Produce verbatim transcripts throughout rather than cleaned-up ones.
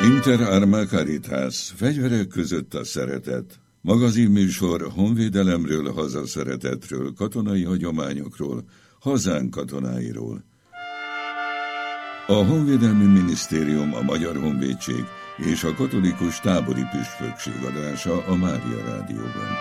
Inter Arma Caritas, fegyverek között a szeretet. Magazinműsor honvédelemről, hazaszeretetről, katonai hagyományokról, hazánk katonáiról. A Honvédelmi Minisztérium, a Magyar Honvédség és a Katolikus Tábori Püspökség adása a Mária Rádióban.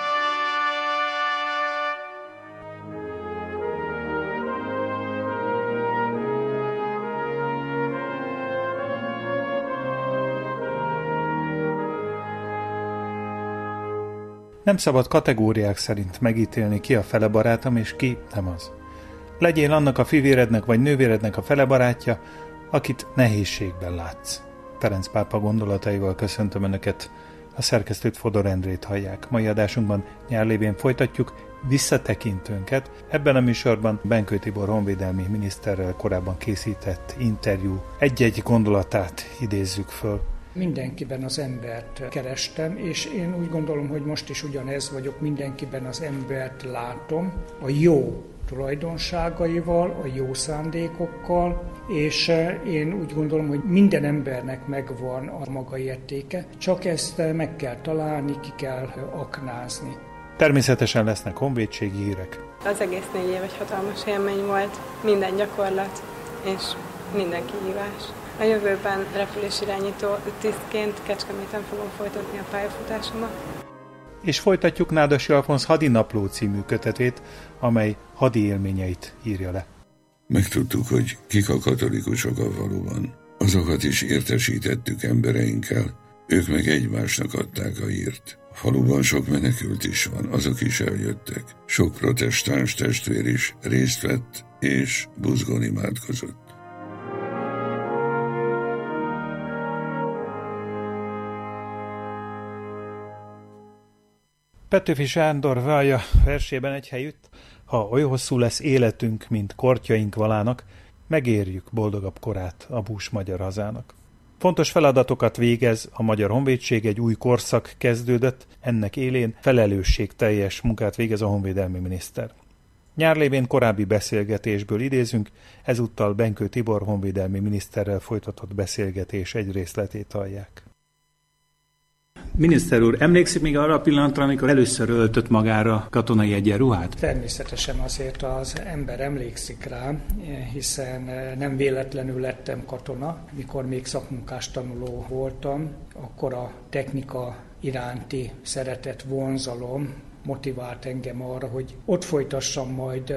Nem szabad kategóriák szerint megítélni, ki a fele barátom és ki nem az. Legyél annak a fivérednek vagy nővérednek a fele barátja, akit nehézségben látsz. Ferenc pápa gondolataival köszöntöm Önöket. A szerkesztőt, Fodor Endrét hallják. Mai adásunkban nyárlévén folytatjuk visszatekintőnket. Ebben a műsorban Benkő Tibor honvédelmi miniszterrel korábban készített interjú egy-egy gondolatát idézzük föl. Mindenkiben az embert kerestem, és én úgy gondolom, hogy most is ugyanez vagyok, mindenkiben az embert látom, a jó tulajdonságaival, a jó szándékokkal, és én úgy gondolom, hogy minden embernek megvan a maga értéke, csak ezt meg kell találni, ki kell aknázni. Természetesen lesznek honvédségi hírek. Az egész négy év egy hatalmas élmény volt, minden gyakorlat és minden kihívás. A jövőben repülésirányító tisztként Kecskeméten fogom folytatni a pályafutásomat. És folytatjuk Nádasi Alfonz Hadinapló című kötetét, amely hadi élményeit írja le. Megtudtuk, hogy kik a katolikusok a faluban. Azokat is értesítettük embereinkkel, ők meg egymásnak adták a hírt. A faluban sok menekült is van, azok is eljöttek. Sok protestáns testvér is részt vett és buzgón imádkozott. Petőfi Sándor vallja versében egy helyütt: ha oly hosszú lesz életünk, mint kortyaink valának, megérjük boldogabb korát a bús magyar hazának. Fontos feladatokat végez a Magyar Honvédség, egy új korszak kezdődött, ennek élén felelősségteljes munkát végez a honvédelmi miniszter. Nyárlévén korábbi beszélgetésből idézünk, ezúttal Benkő Tibor honvédelmi miniszterrel folytatott beszélgetés egy részletét hallják. Miniszter úr, emlékszik még arra a pillanatra, amikor először öltött magára katonai egyenruhát? Természetesen azért az ember emlékszik rá, hiszen nem véletlenül lettem katona. Mikor még szakmunkás tanuló voltam, akkor a technika iránti szeretet, vonzalom motivált engem arra, hogy ott folytassam majd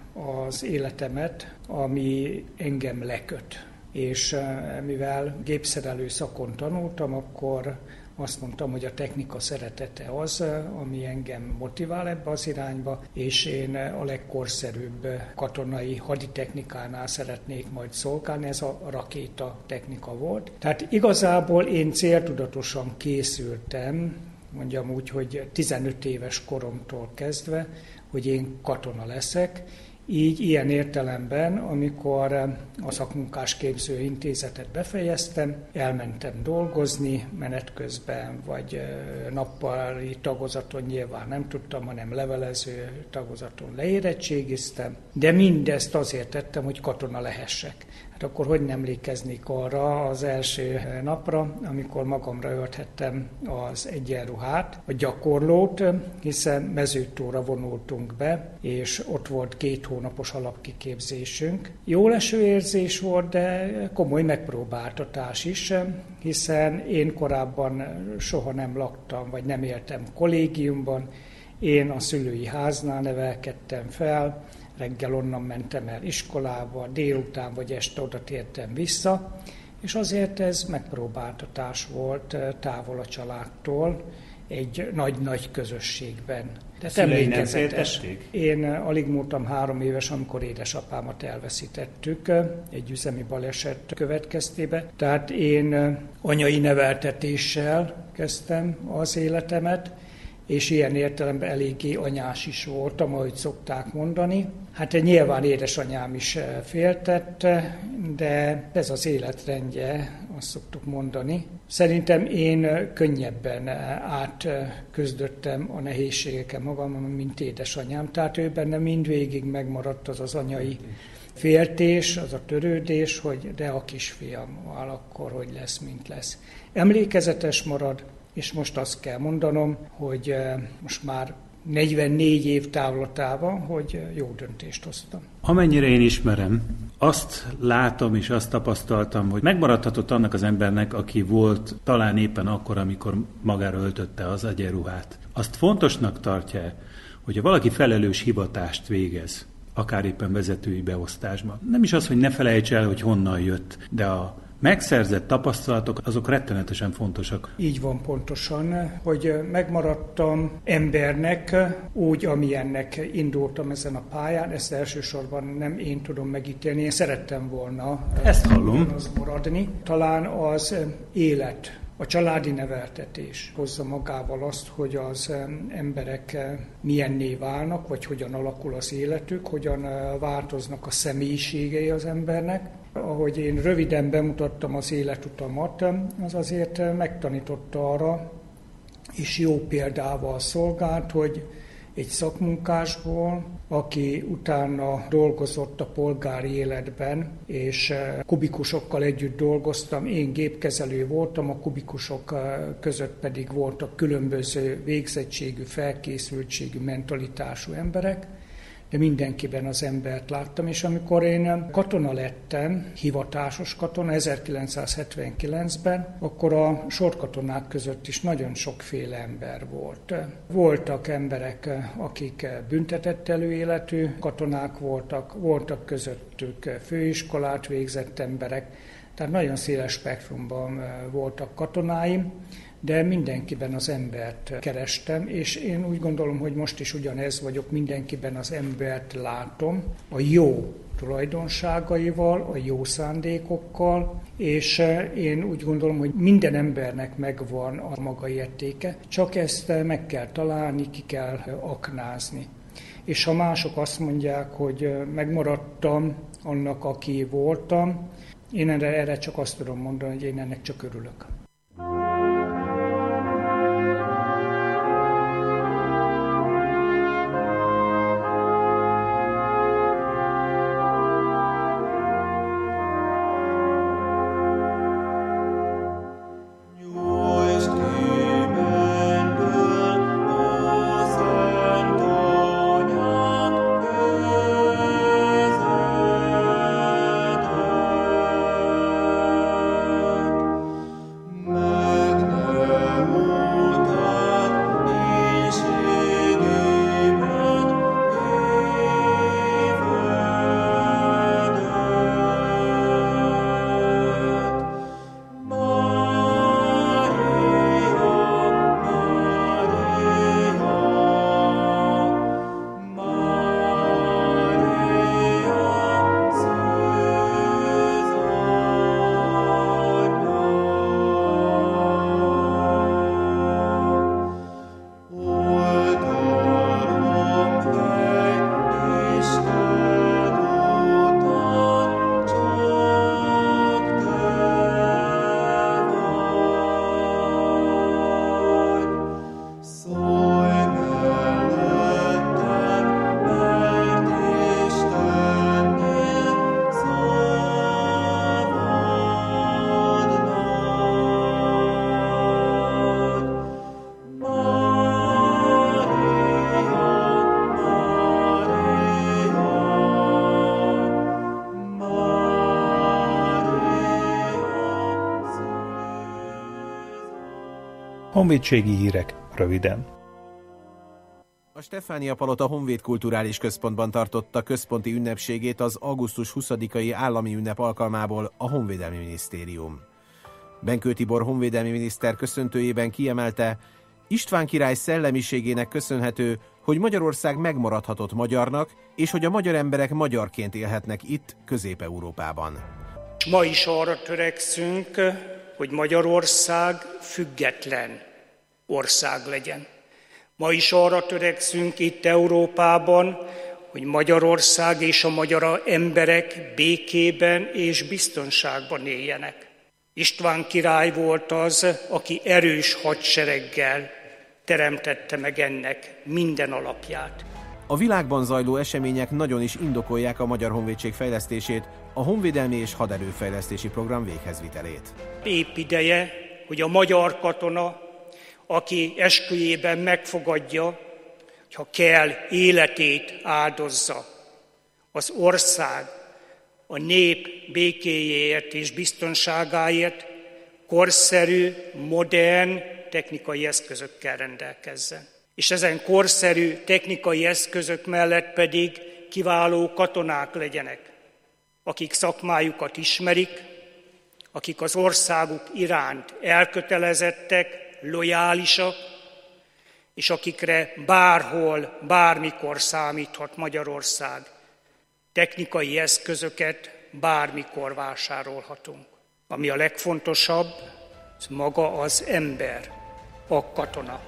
az életemet, ami engem leköt. És mivel gépszerelő szakon tanultam, akkor azt mondtam, hogy a technika szeretete az, ami engem motivál ebbe az irányba, és én a legkorszerűbb katonai haditechnikánál szeretnék majd szolgálni, ez a rakéta technika volt. Tehát igazából én céltudatosan készültem, mondjam úgy, hogy tizenöt éves koromtól kezdve, hogy én katona leszek. Így ilyen értelemben, amikor a szakmunkás képző intézetet befejeztem, elmentem dolgozni menet közben, vagy nappali tagozaton nyilván nem tudtam, hanem levelező tagozaton leérettségiztem, de mindezt azért tettem, hogy katona lehessek. Hát akkor hogy nem emlékeznék arra az első napra, amikor magamra ölthettem az egyenruhát, a gyakorlót, hiszen Mezőtóra vonultunk be, és ott volt két hónapos alapkiképzésünk. Jó leső érzés volt, de komoly megpróbáltatás is, hiszen én korábban soha nem laktam, vagy nem éltem kollégiumban, én a szülői háznál nevelkedtem fel, reggel onnan mentem el iskolába, délután vagy este oda tértem vissza, és azért ez megpróbáltatás volt távol a családtól, egy nagy-nagy közösségben. De szülei nem féltették? Én alig múltam három éves, amikor édesapámat elveszítettük egy üzemi baleset következtében. Tehát én anyai neveltetéssel kezdtem az életemet, és ilyen értelemben eléggé anyás is voltam, ahogy szokták mondani. Hát nyilván édesanyám is féltett, de ez az életrendje, azt szoktuk mondani. Szerintem én könnyebben átküzdöttem a nehézségeken magam, mint édesanyám. Tehát ő benne mindvégig megmaradt az az anyai féltés, az a törődés, hogy de a kisfiammal akkor hogy lesz, mint lesz. Emlékezetes marad, és most azt kell mondanom, hogy most már negyvennégy év távlatában, hogy jó döntést hoztam. Amennyire én ismerem, azt látom és azt tapasztaltam, hogy megmaradhatott annak az embernek, aki volt talán éppen akkor, amikor magára öltötte az egyenruhát. Azt fontosnak tartja, hogyha valaki felelős hivatást végez, akár éppen vezetői beosztásban. Nem is az, hogy ne felejts el, hogy honnan jött, de a megszerzett tapasztalatok, azok rettenetesen fontosak. Így van pontosan, hogy megmaradtam embernek úgy, amilyennek indultam ezen a pályán, ezt elsősorban nem én tudom megítélni, én szerettem volna ezt hallom. Az maradni. Talán az élet, a családi neveltetés hozza magával azt, hogy az emberek milyenné válnak, vagy hogyan alakul az életük, hogyan változnak a személyiségei az embernek. Ahogy én röviden bemutattam az életutamat, az azért megtanította arra, és jó példával szolgált, hogy egy szakmunkásból, aki utána dolgozott a polgári életben, és kubikusokkal együtt dolgoztam, én gépkezelő voltam, a kubikusok között pedig voltak különböző végzettségű, felkészültségű, mentalitású emberek, de mindenkiben az embert láttam, és amikor én katona lettem, hivatásos katona ezerkilencszázhetvenkilencben, akkor a sorkatonák között is nagyon sokféle ember volt. Voltak emberek, akik büntetett előéletű katonák voltak, voltak közöttük főiskolát végzett emberek, tehát nagyon széles spektrumban voltak katonáim, de mindenkiben az embert kerestem, és én úgy gondolom, hogy most is ugyanez vagyok, mindenkiben az embert látom, a jó tulajdonságaival, a jó szándékokkal, és én úgy gondolom, hogy minden embernek megvan a maga értéke, csak ezt meg kell találni, ki kell aknázni. És ha mások azt mondják, hogy megmaradtam annak, aki voltam, én erre, erre csak azt tudom mondani, hogy én ennek csak örülök. Honvédségi hírek röviden. A Stefánia Palota Honvéd Kulturális Központban tartotta központi ünnepségét az augusztus huszadikai állami ünnep alkalmából a Honvédelmi Minisztérium. Benkő Tibor honvédelmi miniszter köszöntőjében kiemelte, István király szellemiségének köszönhető, hogy Magyarország megmaradhatott magyarnak, és hogy a magyar emberek magyarként élhetnek itt, Közép-Európában. Ma is arra törekszünk, hogy Magyarország független ország legyen. Ma is arra törekszünk itt Európában, hogy Magyarország és a magyar emberek békében és biztonságban éljenek. István király volt az, aki erős hadsereggel teremtette meg ennek minden alapját. A világban zajló események nagyon is indokolják a Magyar Honvédség fejlesztését, a Honvédelmi és Haderőfejlesztési Program véghezvitelét. Épp ideje, hogy a magyar katona, aki esküjében megfogadja, hogy ha kell, életét áldozza az ország, a nép békéjéért és biztonságáért, korszerű, modern technikai eszközökkel rendelkezzen. És ezen korszerű technikai eszközök mellett pedig kiváló katonák legyenek, akik szakmájukat ismerik, akik az országuk iránt elkötelezettek, lojálisak, és akikre bárhol, bármikor számíthat Magyarország. Technikai eszközöket bármikor vásárolhatunk. Ami a legfontosabb, az maga az ember, a katona.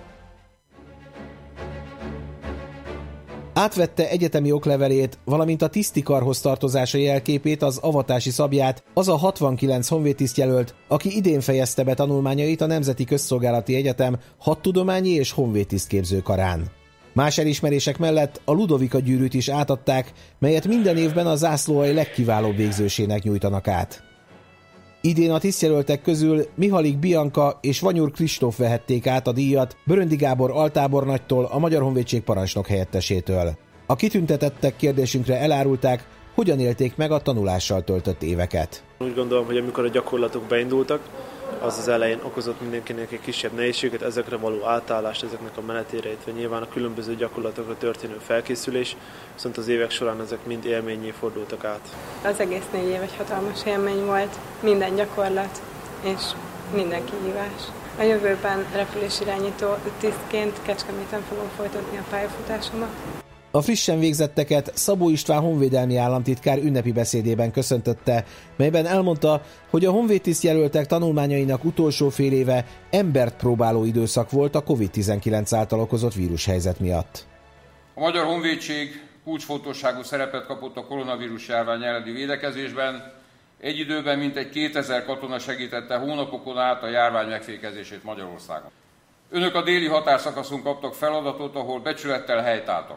Átvette egyetemi oklevelét, valamint a tisztikarhoz tartozása jelképét, az avatási szabját az a hatvankilenc honvédtisztjelölt, aki idén fejezte be tanulmányait a Nemzeti Közszolgálati Egyetem hadtudományi és honvédtisztképző karán. Más elismerések mellett a Ludovika gyűrűt is átadták, melyet minden évben a zászlóalj legkiválóbb végzősének nyújtanak át. Idén a tisztjelöltek közül Mihalik Bianka és Vanyur Kristóf vehették át a díjat Böröndi Gábor altábornagytól, a Magyar Honvédség parancsnok helyettesétől. A kitüntetettek kérdésünkre elárulták, hogyan élték meg a tanulással töltött éveket. Úgy gondolom, hogy amikor a gyakorlatok beindultak, az az elején okozott mindenkinek egy kisebb nehézséget, ezekre való átállást, ezeknek a menetére, illetve nyilván a különböző gyakorlatokra történő felkészülés, viszont az évek során ezek mind élménnyé fordultak át. Az egész négy év egy hatalmas élmény volt, minden gyakorlat és minden kihívás. A jövőben repülésirányító tisztként Kecskeméten fogom folytatni a pályafutásomat. A frissen végzetteket Szabó István honvédelmi államtitkár ünnepi beszédében köszöntötte, melyben elmondta, hogy a honvédtisztjelöltek tanulmányainak utolsó fél éve embert próbáló időszak volt a kovid tizenkilenc által okozott vírushelyzet miatt. A Magyar Honvédség kulcsfontosságú szerepet kapott a koronavírus járvány elleni védekezésben. Egy időben mintegy kétezer katona segítette hónapokon át a járvány megfékezését Magyarországon. Önök a déli határszakaszon kaptak feladatot, ahol becsülettel helytáltak.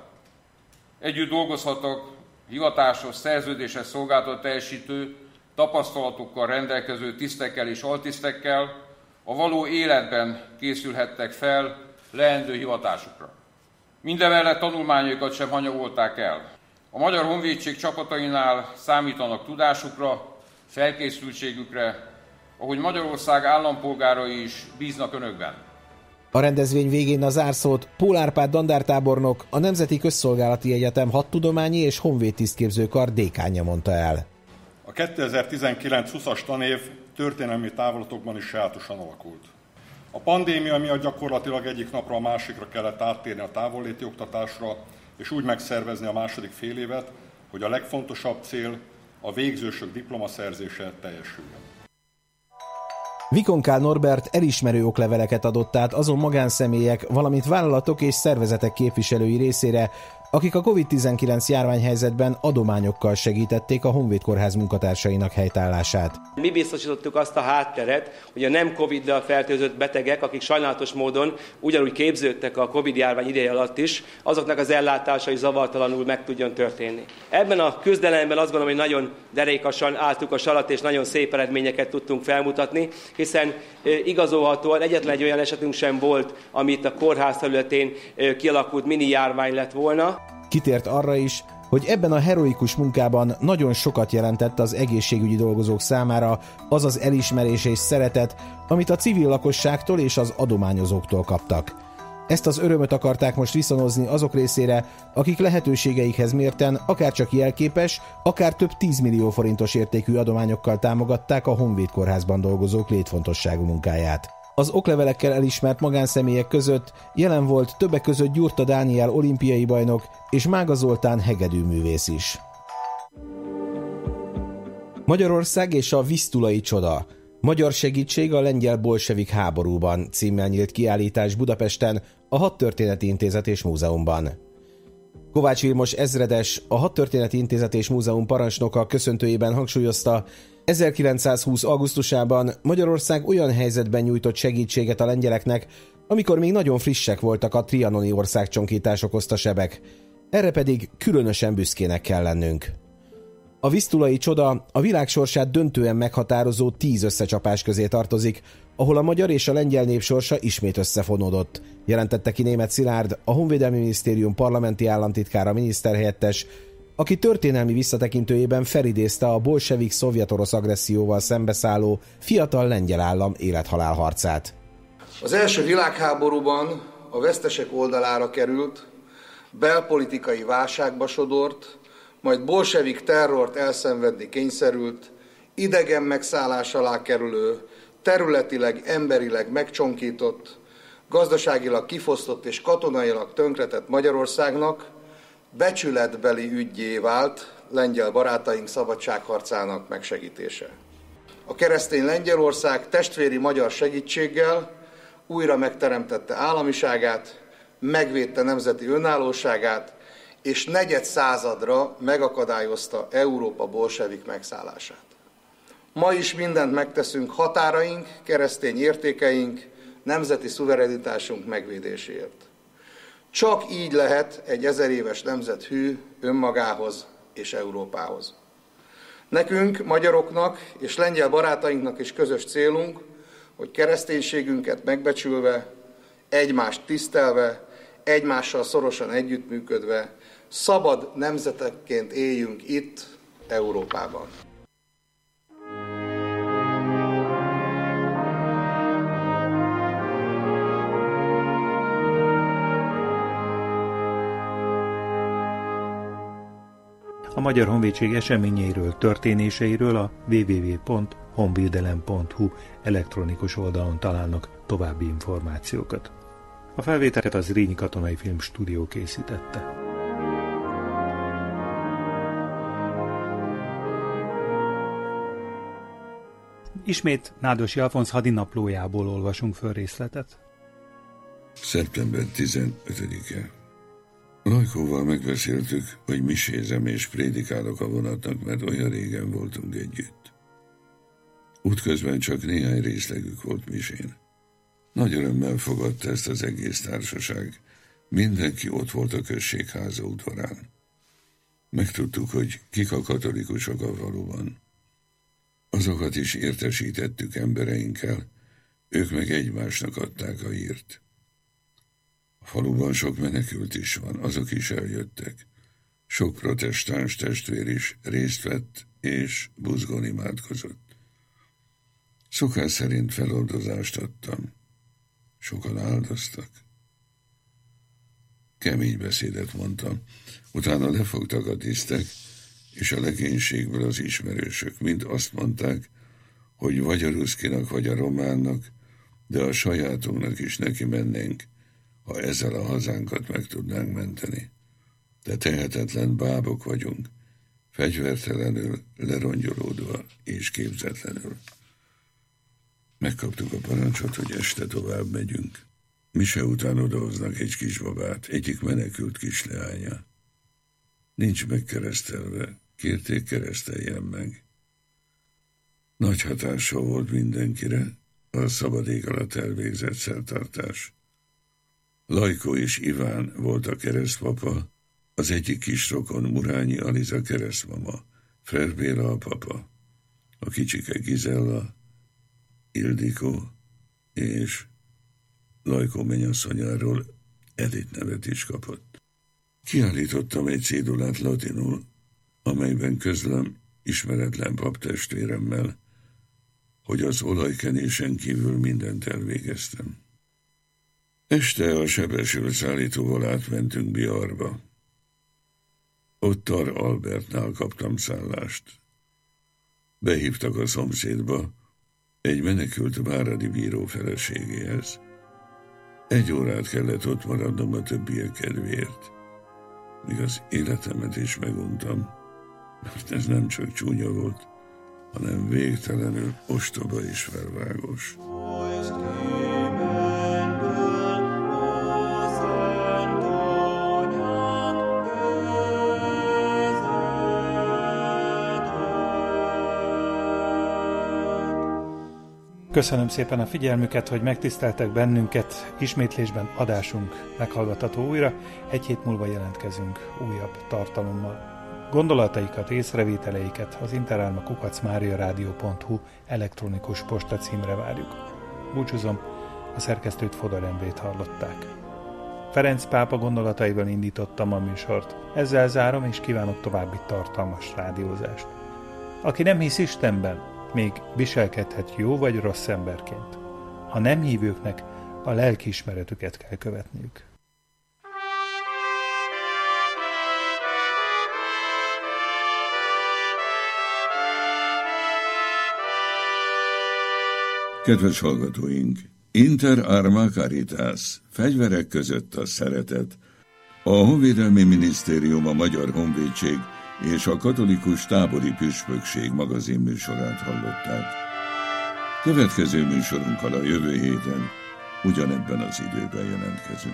Együtt dolgozhattak hivatásos, szerződéses szolgálatot teljesítő, tapasztalatokkal rendelkező tisztekkel és altisztekkel, a való életben készülhettek fel leendő hivatásukra. Mindemellett tanulmányaikat sem hanyagolták el. A Magyar Honvédség csapatainál számítanak tudásukra, felkészültségükre, ahogy Magyarország állampolgárai is bíznak önökben. A rendezvény végén a zárszót Pól Árpád dandártábornok, a Nemzeti Közszolgálati Egyetem hadtudományi és honvédtisztképző kar dékánja mondta el. A kétezer-tizenkilenc húszas tanév történelmi távlatokban is sajátosan alakult. A pandémia miatt gyakorlatilag egyik napra a másikra kellett áttérni a távolléti oktatásra, és úgy megszervezni a második félévet, hogy a legfontosabb cél, a végzősök diplomaszerzése teljesüljön. Vikonkál Norbert elismerő okleveleket adott át azon magánszemélyek, valamint vállalatok és szervezetek képviselői részére, akik a kovid tizenkilenc járványhelyzetben adományokkal segítették a Honvéd Kórház munkatársainak helytállását. Mi biztosítottuk azt a hátteret, hogy a nem Covid-dal fertőzött betegek, akik sajnálatos módon ugyanúgy képződtek a Covid járvány ideje alatt is, azoknak az ellátásai zavartalanul meg tudjon történni. Ebben a küzdelemben azt gondolom, hogy nagyon derékasan álltuk a sarat, és nagyon szép eredményeket tudtunk felmutatni, hiszen igazolhatóan egyetlen egy olyan esetünk sem volt, amit a kórház területén kialakult mini járvány lett volna. Kitért arra is, hogy ebben a heroikus munkában nagyon sokat jelentett az egészségügyi dolgozók számára az az elismerés és szeretet, amit a civil lakosságtól és az adományozóktól kaptak. Ezt az örömöt akarták most viszonozni azok részére, akik lehetőségeikhez mérten akár csak jelképes, akár több tízmillió forintos értékű adományokkal támogatták a Honvéd Kórházban dolgozók létfontosságú munkáját. Az oklevelekkel elismert magánszemélyek között jelen volt többek között Gyurta Dániel olimpiai bajnok és Mága Zoltán hegedűművész is. Magyarország és a Visztulai csoda. Magyar segítség a lengyel bolsevik háborúban címmel nyílt kiállítás Budapesten, a Hadtörténeti Intézet és Múzeumban. Kovács Vilmos ezredes, a Hadtörténeti Intézet és Múzeum parancsnoka köszöntőjében hangsúlyozta, ezerkilencszázhúsz. augusztusában Magyarország olyan helyzetben nyújtott segítséget a lengyeleknek, amikor még nagyon frissek voltak a trianoni országcsonkítás okozta sebek. Erre pedig különösen büszkének kell lennünk. A visztulai csoda a világ sorsát döntően meghatározó tíz összecsapás közé tartozik, ahol a magyar és a lengyel nép sorsa ismét összefonódott, jelentette ki Németh Szilárd, a Honvédelmi Minisztérium parlamenti államtitkára miniszterhelyettes, aki történelmi visszatekintőjében felidézte a bolsevik szovjet-orosz agresszióval szembeszálló fiatal lengyel állam élethalál harcát. Az első világháborúban a vesztesek oldalára került, belpolitikai válságba sodort, majd bolsevik terrort elszenvedni kényszerült, idegen megszállás alá kerülő, területileg, emberileg megcsonkított, gazdaságilag kifosztott és katonailag tönkretett Magyarországnak becsületbeli üggyé vált lengyel barátaink szabadságharcának megsegítése. A keresztény Lengyelország testvéri magyar segítséggel újra megteremtette államiságát, megvédte nemzeti önállóságát, és negyed századra megakadályozta Európa bolsevik megszállását. Ma is mindent megteszünk határaink, keresztény értékeink, nemzeti szuverenitásunk megvédéséért. Csak így lehet egy ezer éves nemzet hű önmagához és Európához. Nekünk, magyaroknak és lengyel barátainknak is közös célunk, hogy kereszténységünket megbecsülve, egymást tisztelve, egymással szorosan együttműködve, szabad nemzetekként éljünk itt, Európában. A Magyar Honvédség eseményeiről, történéseiről a double-u double-u double-u pont honvédelem pont hu elektronikus oldalon találnak további információkat. A felvételeket az Zrínyi Katonai Filmstúdió készítette. Ismét Nádosi Alfonz hadinaplójából olvasunk föl részletet. szeptember tizenötödike. Lajkóval megbeszéltük, hogy misézem és prédikálok a vonatnak, mert olyan régen voltunk együtt. Útközben csak néhány részlegük volt misén. Nagy örömmel fogadta ezt az egész társaság. Mindenki ott volt a községháza udvarán. Megtudtuk, hogy kik a katolikusok a faluban. Azokat is értesítettük embereinkkel, ők meg egymásnak adták a hírt. A faluban sok menekült is van, azok is eljöttek. Sok protestáns testvér is részt vett és buzgón imádkozott. Szokás szerint feloldozást adtam. Sokan áldoztak. Kemény beszédet mondtam. Utána lefogtak a tisztek, és a legénységből az ismerősök mind azt mondták, hogy vagy a ruszkinak, vagy a románnak, de a sajátunknak is neki mennénk, ha ezzel a hazánkat meg tudnánk menteni. De tehetetlen bábok vagyunk, fegyvertelenül, lerongyolódva és képzetlenül. Megkaptuk a parancsot, hogy este tovább megyünk. Mise után odahoznak egy kisbabát, egyik menekült kisleánya. Nincs megkeresztelve, kérték, kereszteljen meg. Nagy hatással volt mindenkire a szabad ég alatt elvégzett szertartás. Lajkó és Iván volt a keresztpapa, az egyik kisrokon Murányi Aliza keresztmama, Frer Béla a papa, a kicsike Gizella, Ildikó és Lajkó mennyasszonyáról Edith nevet is kapott. Kiállítottam egy cédulát latinul, amelyben közlöm ismeretlen paptestvéremmel, hogy az olajkenésen kívül mindent elvégeztem. Este a sebesült szállítóval átmentünk Biarba. Ott Tar Albertnál kaptam szállást. Behívtak a szomszédba, egy menekült váradi bíró feleségéhez. Egy órát kellett ott maradnom a többiek kedvéért, míg az életemet is meguntam, mert ez nem csak csúnya volt, hanem végtelenül ostoba és felvágós. Köszönöm szépen a figyelmüket, hogy megtiszteltek bennünket. Ismétlésben adásunk meghallgatható újra. Egy hét múlva jelentkezünk újabb tartalommal. Gondolataikat, észrevételeiket az interálma kukac mariaradio pont hu elektronikus postacímre várjuk. Búcsúzom, a szerkesztőt Fodor Emrét hallották. Ferenc pápa gondolataival indítottam a műsort. Ezzel zárom, és kívánok további tartalmas rádiózást. Aki nem hisz Istenben, még viselkedhet jó vagy rossz emberként. A nem hívőknek a lelkiismeretüket kell követniük. Kedves hallgatóink! Inter arma caritas, fegyverek között a szeretet. A Honvédelmi Minisztérium, a Magyar Honvédség és a Katolikus Tábori Püspökség magazin műsorát hallották. Következő műsorunkkal a jövő héten ugyanebben az időben jelentkezünk.